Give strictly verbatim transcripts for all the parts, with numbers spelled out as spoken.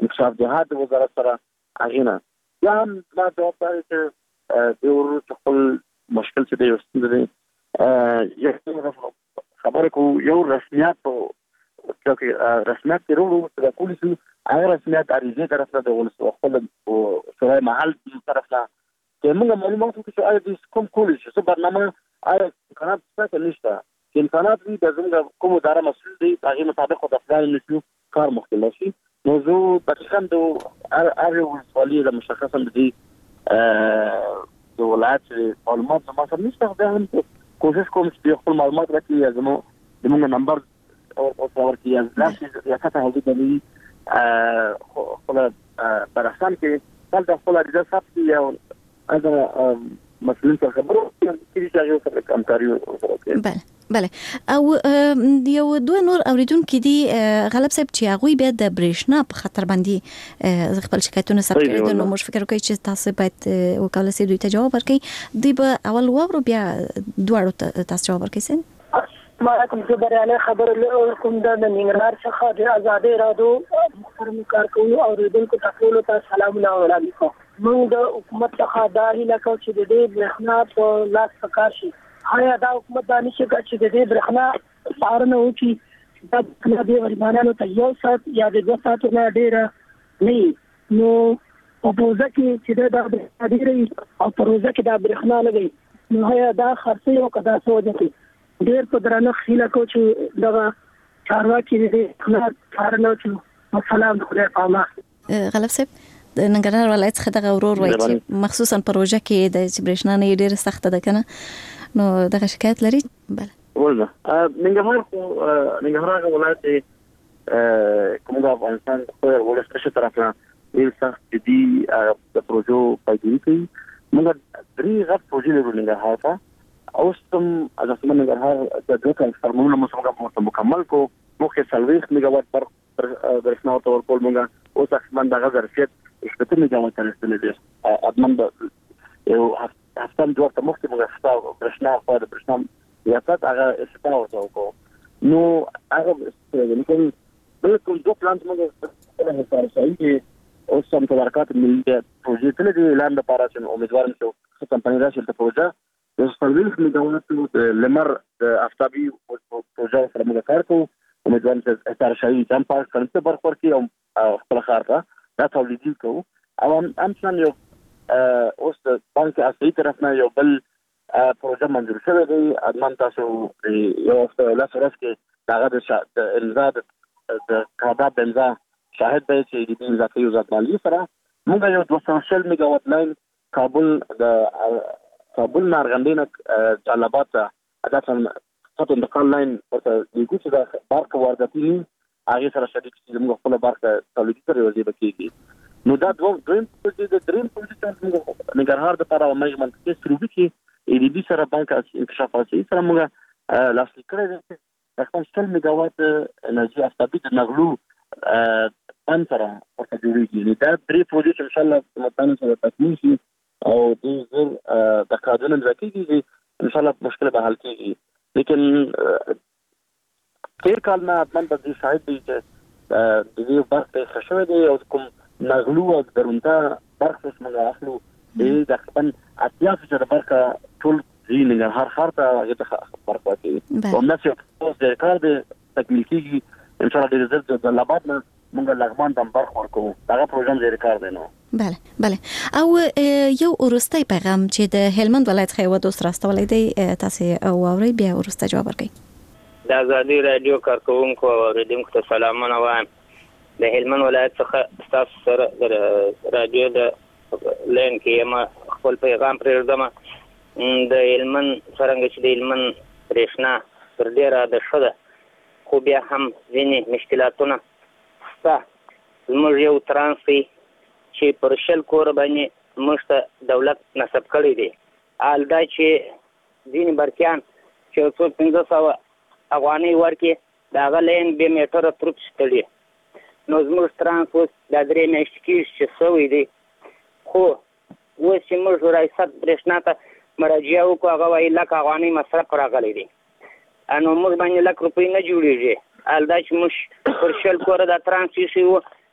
انکشاف جهاد وزارت سره اغینه یا هم ما جواب دی چې د ورو خپل مشکل چې دی وستندې یو خبره کو یو رسمیت چې رسمیت ورو د پولیسو هغه رسمیت اړیزه طرف د ولس خپل شورای محل طرف نه چې موږ معلومات چې آیا د کوم کولج څه برنامه آیا امکانات څه نشته چې امکانات دي د زموږ کوم اداره مسؤل دي هغه مطابق د افغان نشو کار مختلف شي موضوع تقریبا د ار ولسوالۍ د مشخصا د د ولایت معلومات ما سره نشته دا هم کوشش کوم چې خپل معلومات راکړي زمو زموږ نمبر او اور کې یا لاس یا کته هغه د خپل برسان کې تل د خپل اجازه ثبت یا اگر مسؤلین څخه خبرو کې چې یو څه کمکاري وکړي. بله بله او یو دوه نور اوریدونکو دي غالب صاحب چې هغه بیا د برېښنا په خطر باندې خپل شکایتونه ثبت کړي نو موږ فکر کوي چې تاسو باید وکاله سي دوی ته جواب ورکړي دی به اول وورو بیا دواړو تاسو جواب ورکړئ. ما کوم چې بریاله خبر کوم د ننګرهار څخه د آزادۍ رادیو محترم کارکونکو اوریدونکو ته سلامونه وړاندې کوم. موږ د حکومت څخه دا هیله کوو چې د دې برېښنا په لاس پکار شي. هغه دا حکومت دا نشي کوي چې د دې برېښنا څارنه وکړي دا د غریبانو ته یو ساعت یا د دوه ساعتو نه ډېره نه نو په پروژه کې چې دا د ډېرې او پروژه کې دا برېښنا لګي نو هغه دا خرڅي او کدا سوجه کې ډېر په درنه خیله کوي چې دا چارواکي دې نه څارنه وکړي. سلام خدای پامه. غالب صاحب د ننګرهار ولایت څخه دغه ورور وایي چې مخصوصا پروژه کې د برېښنا نه ډېر سخت ده کنه نو دغه شکایت لري. بله ولله ننګرهار خو ننګرهار ولایت کوم د افغانستان په ولسمشر طرف نه ډېر سخت دي د پروژو پیګیری کوي. موږ درې غټ پروژې لرو ننګرهار ته اوس هم از اسمن ننګرهار د دوه کال فرمونه موږ مکمل کو مخه څلوېښت میگا وات پر برېښنا ته ورکول موږ اوس اسمن دغه ظرفیت شپږ میگا وات رسیدلی دی. ادمن یو هفتم دوه ته مخکې موږ ستاسو برېښنا په برېښنا یا څه هغه استفاده وکړو نو هغه څنګه بالکل دوه پلان موږ په هڅه شوي چې اوس هم تدارکات ملي پروژې ته د اعلان لپاره چې امیدوارم چې کمپنی راشي د پروژه د څلوېښت میگا وات د لمر د افتابي پروژه سره موږ کار کوو. امیدوارم چې اثر شوي ځم په کنټ برخور کې او خپل خارطه دا تولیدي کوو او هم څنګه یو اوس د بانک اصلي طرف نه یو بل پروژه منظور شوی دی. ادمان تاسو یو هفته لاس ورځ کې هغه د امضا د کادا بنزا شاهد دی چې د امضا کوي وزارت مالیې سره موږ یو دوه سوه شل میگا وات لاین کابل د کابل نارغندې جلالاباد ته اته خط انتقال لاین ورته دیګو چې د بارک وارداتي هغه سره شریک چې موږ خپل بارک تولیدي سره وځي بکیږي. نو دا دوه دریم پروژې د دریم پروژې چې ننګرهار د لپاره مېجمنټ کې سروبي کې ای ډي بي سره بانک انکشافات سره موږ لاسلیک کړی دی. تقریبا شل میگا وات انرژي افتابي د نغلو ان سره ورته جوړیږي. دا درې پروژې چې ان شاء الله متانه سره تکمیل شي او د زر د کارونو راکېږي ان شاء الله مشکل به حل کیږي. لیکن تیر کال نه اتمن په دې شاهد دی چې د دې برخه خښوي دی او کوم نغلو او درونته برخه څنګه اخلو د تقریبا اتیا فیصد برخه ټول ځین هر خارته هغه ته برخه کوي او نشي اوس د کار د تکمیل کیږي ان شاء الله د رزلټ د لابد نه موږ لغمان د برخه ورکو دا پروژه د کار دی نو. بله بله او یو ورستۍ پیغام چې د هلمند ولایت څخه و دوست راستولې دی تاسو او اوري بیا ورسته جواب ورکړئ. د آزادۍ رادیو کارکونکو او اوریدونکو ته سلامونه وایم. د هلمند ولایت څخه تاسو سره د رادیو د لین کې ما خپل پیغام پرېږدم. د هلمند څرنګه چې د هلمند برېښنا تر ډېره د ښه ده خو بیا هم ځینې مشکلاتونه شته. زموږ یو ترانس دی چې پر شل کوره باندې موږ ته دولت نصب کړی دی. حال دا چې ځینې برکیان چې یو څو پنځه سوه افغانۍ ورکړي د هغه لین بې میټره تروپ شتړي. نو زموږ ترانس اوس دا درې میاشتې کېږي چې سوی دی خو اوس چې موږ ریاست برېښنا ته مراجعه وکړو هغه وایي لک افغانۍ مصرف راغلی دی نو موږ باندې لک روپۍ نه جوړېږي. حال دا چې موږ پر شل کوره دا ترانس ایښی و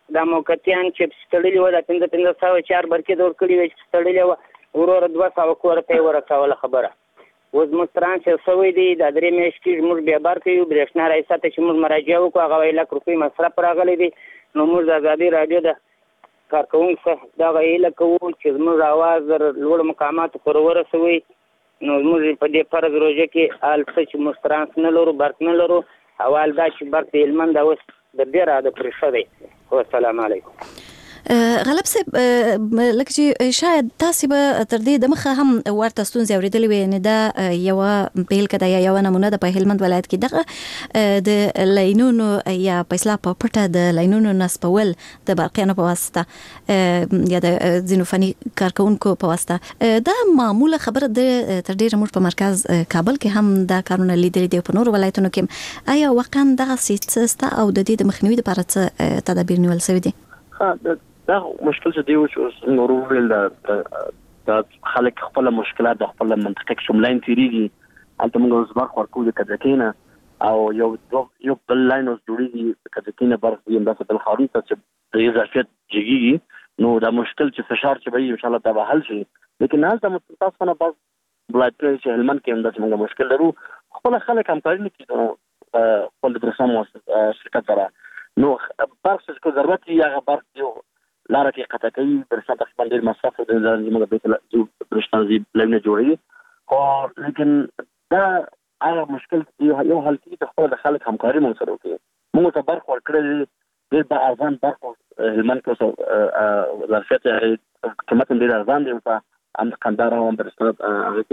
دا موقتیان چې ستړلي وو د پنځه پنځه سوه چار برکې دور کړي وي چې ستړلي وو وروره دوه سوه کور ته یې ورسوله خبره. اوس زموږ ترانس شوی دی دا درې میاشتې زموږ بیا بار کوي برېښنا رئیس ته چې موږ مراجعه وکړو هغه وایي لک روپۍ مصرف راغلی دی. نو موږ د ازادي راډیو د کارکوونکو څخه دغه هیله کوو چې زموږ اواز د لوړو مقاماتو پورې ورسوي. نو موږ په دې فرض روژه کې حال څه چې موږ ترانس نه لرو برق نه لرو اول دا چې برق د هلمند اوس د ډېره عاده پرې ښه دی. والسلام علیکم. غلب صاحب لکه چې شاید تاسو به تر دې د مخه هم ورته ستونزې اورېدلې وي نه دا یو بیلګه ده یا یو نمونه ده په هلمند ولایت کې دغه د لاینونو یا په اصطلاح په پټه د لاینونو نصبول د برقیانو په واسطه یا د ځینو فني کارکونکو په واسطه دا معموله خبره ده. تر ډېره موږ په مرکز کابل کې هم دا کارونه لیدلي دي په نورو ولایتونو کې. آیا واقعا دغه څه شته او د دې د مخنیوي لپاره څه تدابیر نیول شوي دي؟ دا مشکل چې دی چې نورو ویل دا خلک خپل مشکلات د خپل منطقه کې شمولین تیریږي البته موږ اوس برخ ورکو د کډکینه او یو یو بل لاین اوس جوړیږي کډکینه برخ دی انداسه بل خاري ته چې اضافیت جګیږي نو دا مشکل چې فشار چې وي ان شاء الله دا به حل شي. لیکن حال ته متاسفه نه بعض ولایتونه چې هلمند کې هم دا څنګه مشکل لرو خپل خلک همکاري نه کوي خپل د برسام شرکت سره نو برخ څه ضرورت یې هغه برخ یو لاره کې قطع کوي برسات خپل ډېر مصرف د زموږ بیت له برښنازي لګنه جوړي او لیکن دا هغه مشکل یو حل کې د خپل خلک همکاري مون سره کوي. موږ ته برخ ورکړل ډېر به ارزان برخ هلمند کې ظرفیت قیمت ډېر ارزان دی په ام قندار او برسات هغه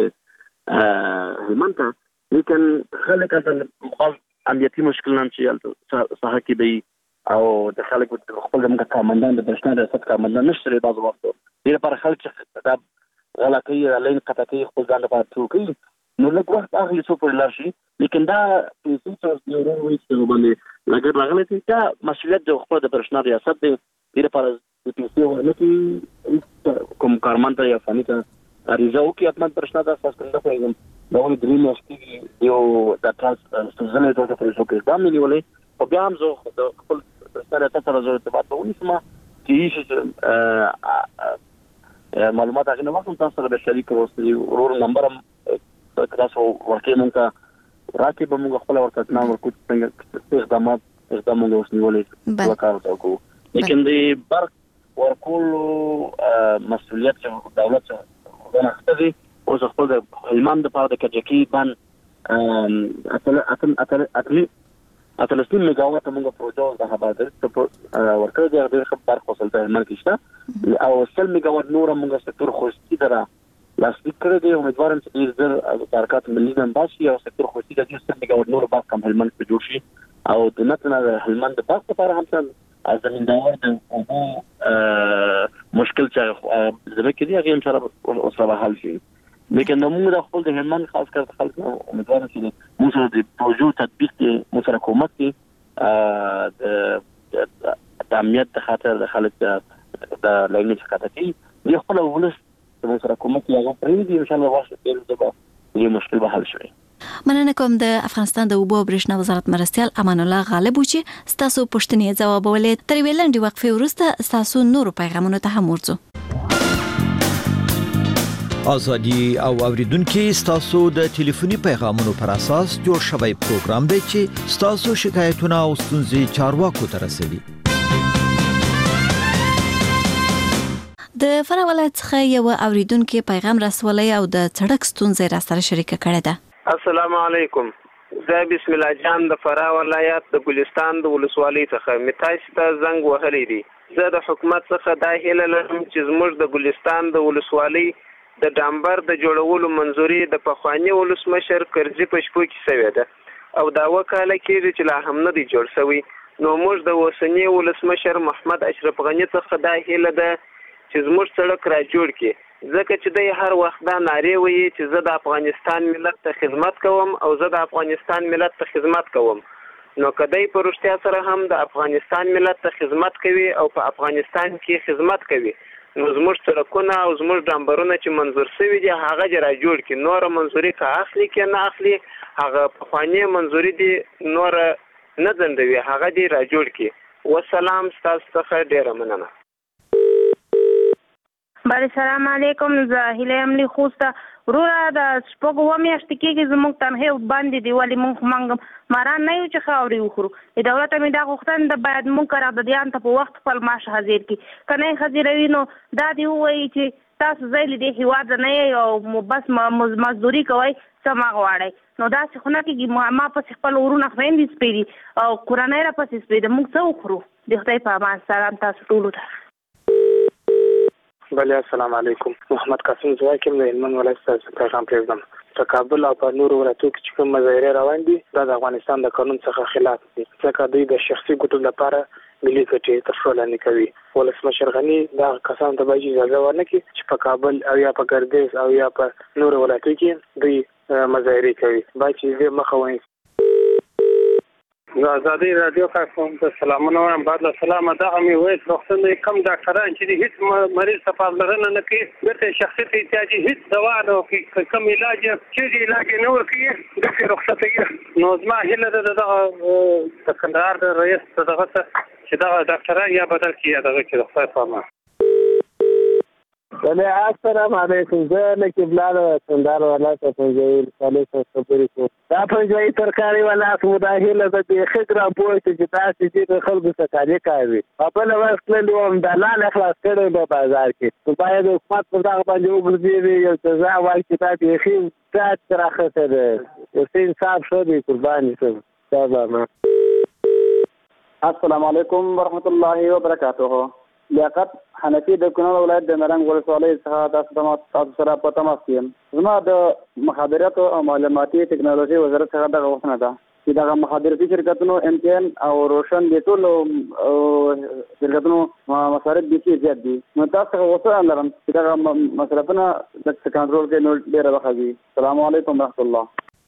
کې هلمند ته لیکن خلک اصل امنیتي مشکل نه چې صحه کې دی او د خلک خپل د کارمندان د برښنا د ریاست کارمندان نشته لري بعض وخت ډېر لپاره خلک چې دا غلطي لین قطع کوي خپل ځان لپاره ټوکي نو لږ وخت اخلي څو پورې لاړ شي. لیکن دا پیسې چې یو ورو وي چې باندې لګر راغلي دي دا مسؤلیت د خپل د برښنا ریاست دی. ډېر لپاره د پیسې ورنکي کوم کارمند یا فني ته اړیزه وکړي اتمن برښنا د اساس کنده کوي نو د درې میاشتې یو د ترانس ستونزې ته پرې شو کې دا ملي ولې او بیا هم زه د خپل سره تاسو زه ارتباط ونیسم چې هیڅ معلومات هغه نه وخت تاسو سره به شریک اوسئ ورور نمبر هم تاسو ورکې مونږه راکې به موږ خپل ورته نام ورکو څنګه اقدامات اقدامات اوسنیولې وکړو تاسو لیکن د برق ورکول مسؤلیت دولت څنګه اخته او خپل د هلمند په د کجکی باندې اتل اتل اتل اتل اتلسین میگاوات موږ پروژه د هبادر ورکړ دی د خبر خپل ته هلمند کې شته او سل میگاوات نور موږ سکتور خوشتي درا لاسلیک کړی دی امیدوارم چې ډیر زر حرکت ملي نن باشي او سکتور خوشتي د سل میگاوات نور باک کم هلمند کې جوړ شي او د نتنه هلمند باک لپاره هم څنګه از زمیندار د مشکل چې زموږ کې دی هغه ان شاء الله اوسه حل شي. لیکن موږ د خپل د هلمند خاص کر خلک امیدوارم چې موږ سره د پروژو تطبیق کې موږ سره کومک کوي د امنیت د خاطر د خلک د لګنې څخه کوي د خپل ولس موږ سره کومک کوي هغه پرې دي ان شاء الله واسه ډېر زبر یو مشکل به حل شي. مننه کوم د افغانستان د اوبو او برښنا وزارت مرستيال امان الله غالب چې تاسو پښتنې ځوابولې تر ویلندې وقفه وروسته تاسو نور پیغامونه ته هم ورځو. ازادي او اوریدونکو تاسو د ټلیفوني پیغامونو پر اساس جوړ شوی پروګرام دی چې تاسو شکایتونه او ستونزې چارواکو ته رسوي. د فراه ولایت څخه یو اوریدونکو پیغام رسولای او د سړک ستونزې را سره شریک کړی ده. السلام علیکم. زه بسم الله جان د فراه ولایت د ګلستان د ولسوالۍ څخه میتاس ته زنګ وهلی دی. زه د حکومت څخه دا هیله لرم چې زموږ د ګلستان د ولسوالۍ د ډامبر د جوړولو منځوري د پخوانی ولسمشر کرزي په شپو کې شوې ده او دا وکاله کېږي چې لا هم نه دی جوړ شوی. نو موږ د اوسنی ولسمشر محمد اشرف غنی څخه دا هیله ده چې زموږ سړک را جوړ کړي ځکه چې د هر وخت دا نارې وایي چې زه د افغانستان ملت ته خدمت کوم او زه د افغانستان ملت ته خدمت کوم. نو کدی په رښتیا سره هم د افغانستان ملت ته خدمت کوي او په افغانستان کې خدمت کوي نو زموږ سړکونه او زموږ ډامبرونه چې منظور شوي دي هغه جرا جوړ کړي. نور منظوري که اخلي که نه اخلي هغه پخواني منظوري دي نور نه ځندوي هغه دي را جوړ کړي. والسلام ستاسو څخه ډیره مننه. بله سلام علیکم. زه هیله یم له خوسته وروره د شپږو اووه میاشتې کېږي زموږ تنخې باندې دي ولې موږ موږ ماران نه یو چې خاورې وخورو. د دولت مې دا غوښتنه ده باید موږ قراردادیان ته په وخت خپل معاش حاضر کړي. که نه یې حاضروي نو دا دې ووایي چې تاسو ځای له دې هېواده نه یئ او بس مزدوري کوئ څه مه غواړئ. نو داسې خو نه کېږي. ما پسې خپل ورونه خویندې سپی دي او کورنۍ را پسې سپی ده. موږ څه وخورو؟ د خدای په امان. سلام تاسو ټولو ته. بله السلام علیکم. محمد قاسم زواکم د هلمند ولایت څخه پیغام پرېږدم. په کابل او په نورو ولایتو کې چې کوم مظاهرې روان دي دا د افغانستان د قانون څخه خلاف دي ځکه دوی د شخصي ګټو لپاره ملي ګټې تر پښو لاندې کوي. ولسمشر غني دغه کسانو ته باید اجازه ورنکړي چې په کابل او یا په ګردیز او یا په نورو ولایتو کې دوی مظاهرې کوي. باید چې دې مخه ونیسي. آزادی رادیو کارکوم ته سلامونه وایم. بعد له سلامه دغه مې وایي روغتون د کم ډاکټران چې هیڅ مریض ته پاملرنه نه کوي بیرته شخصي ته احتیاجي هیڅ دوا نه ورکوي کوم علاج چې علاج نه ورکوي داسې رخصتوي. نو زما هیله ده دغه د کندهار د رئیس دغه ته چې دغه ډاکټران یا بدل کړي یا دغه کې د خدای په امان. بله السلام علیکم. زه نقیب لال کندهار ولایت پنځوي ولسوالۍ څخه خبرې کوم. دا پنځوي ترکاري ولایت مو دا هیله ده بیخي ګران پوه شي چې داسې دي د خلکو څخه کالي کوي. په بله ورځ تللي وم دلال خلاص کړی په بازار کې. نو باید حکومت په دغه باندې وګرځېږي یو جزا وایي چې دا بیخي ډاډ راخته ده. یو څه انصاف ښه دی قربانې شم. السلام علیکم ورحمت الله وبرکاته. لیاقت حنفي د کونړ ولایت د نرنګ ولسوالۍ څخه تاسو سره په تماس کې یم. زما د مخابراتو او معلوماتي ټکنالوژي وزارت څخه دغه غوښتنه ده چې دغه مخابراتي شرکتونو ام ټي ان او روشن د ټولو شرکتونو مصارف بیخي زیات دي. نو تاسو څخه غوښتنه لرم چې دغه مصرفونه د کنټرول کې نو ډېره وخت. السلام علیکم ورحمت الله.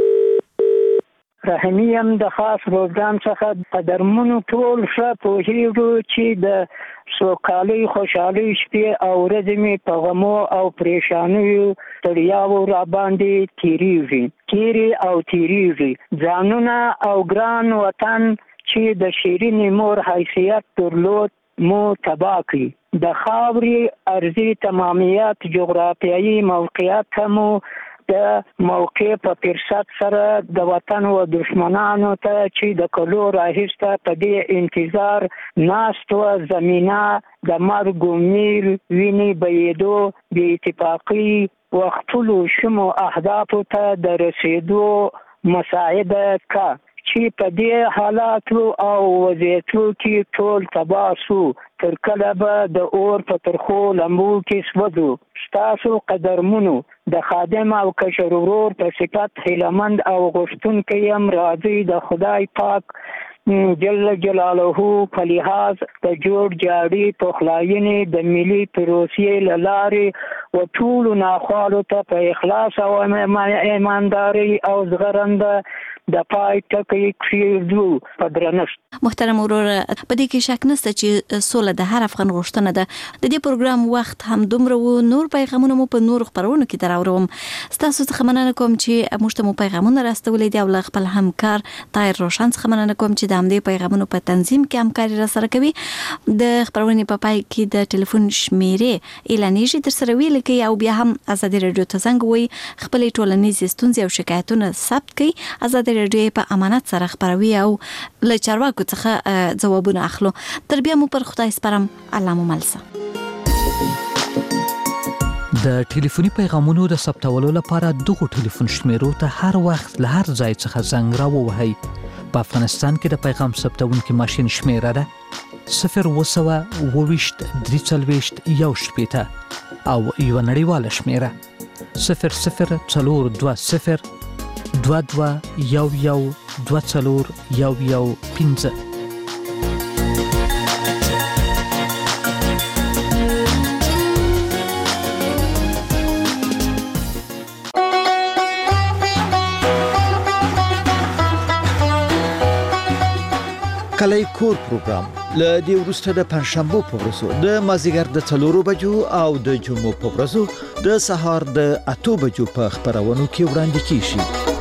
رحیمی یم د خاص پروګرام څخه قدرمنو ټول ښه پوهېږو چې د سوکالۍ خوشحالۍ شپې او ورځې مې په غمو او پریشانیو ستړیاوو راباندې تېرېږي تېرې او تېرېږي. ځانونه او ګران وطن چې د شیرینې مور حیثیت درلود مو تباه کړي. د خاورې ارضي تمامیت جغرافیایي موقعیت مو د موقع په فرصت سره د وطن و دشمنانو ته چې د کلو راهیسته په دې انتظار ناست و زمینه د مرګ و میر وینې بهېدو بې اتفاقي و خپلو شمو اهدافو ته د رسېدو مساعده که چې په دې حالاتو او وضعیتو کې ټول تباه سو. تر کله به د اور په ترخو لمبو کې سوځو. ستاسو قدرمنو د خادم او کشر ورور په صفت هیلهمند او غوښتونکی یم. راځئ د خدای پاک جل جلاله په لحاظ د جوړ جاړي پخلاینې د ملي پروسې له لارې و ټولو ناخوالو ته په اخلاص او ایمانداري او زغرنده د پای ټکی کېږدو په درنښت. محترم ورور په دې کې شک نشته چې سوله د هر افغان غوښتنه ده. د دې پروګرام وخت هم دومره و نور پیغامونه مو په نور خبرونو کې دراوړم. ستاسو څخه مننه کوم چې موږ ته مو پیغامونه راستولې دي او له خپل همکار طاهر روشن څخه مننه کوم چې د همدې پیغامونو په تنظیم کې همکاري را سره کوي. د خبرونې په پای کې د ټلیفون شمیرې اعلانېږي در سره ویل کوي او بیا هم آزادي رادیو ته زنګ ووهئ خپلې ټولنیزې ستونزې او شکایتونه ثبت کړئ. آزادي رادیو په امانت سره خبروي او له چارواکو څخه ځوابونه اخلو. تر بیا مو پر خدای سپارم. الله مو مل شه. د ټلیفوني پیغامونو د ثبتولو لپاره دغه ټلیفون شمیرو ته هر وخت له هر ځای څخه زنګ راووهئ. په افغانستان کې د پیغام ثبتونکي ماشین شمیره ده صفر اوه سوه اووه ویشت درې څلوېښت یو شپېته او یوه نړیواله شمیره صفر صفر څلور دوه صفر دوه دوه یو یو دوه څلور یو یو پنځه. کلی کور پروګرام له دې وروسته د پنځشنبه په ورځو د مازدیګر د څلورو بجو او د جمعو په ورځو د سهار د اتو بجو په خبرونو کې وړاندې کیږي.